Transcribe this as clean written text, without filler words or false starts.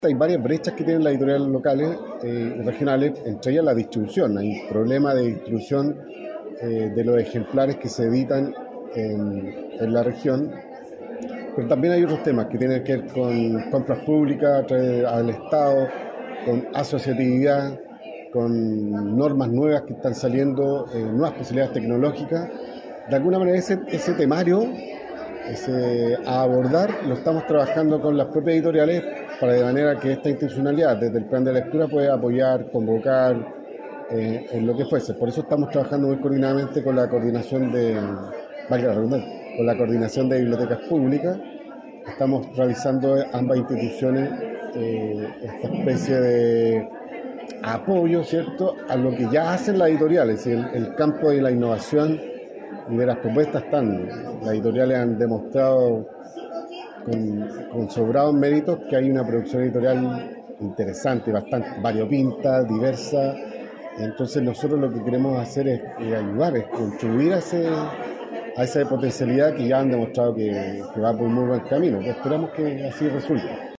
Hay varias brechas que tienen las editoriales locales y regionales, entre ellas la distribución. Hay un problema de distribución de los ejemplares que se editan en la región, pero también hay otros temas que tienen que ver con compras públicas a través del Estado, con asociatividad, con normas nuevas que están saliendo, nuevas posibilidades tecnológicas. De alguna manera ese temario a abordar lo estamos trabajando con las propias editoriales para de manera que esta institucionalidad desde el plan de lectura pueda apoyar, convocar en lo que fuese. Por eso estamos trabajando muy coordinadamente con la coordinación valga la redundancia, con la coordinación de bibliotecas públicas. Estamos realizando ambas instituciones esta especie de apoyo, ¿cierto?, a lo que ya hacen las editoriales. El campo de la innovación y de las propuestas están. Las editoriales han demostrado con sobrados méritos que hay una producción editorial interesante, bastante variopinta, diversa. Entonces nosotros lo que queremos hacer es ayudar, es contribuir a esa potencialidad que ya han demostrado que va por muy buen camino. Esperamos que así resulte.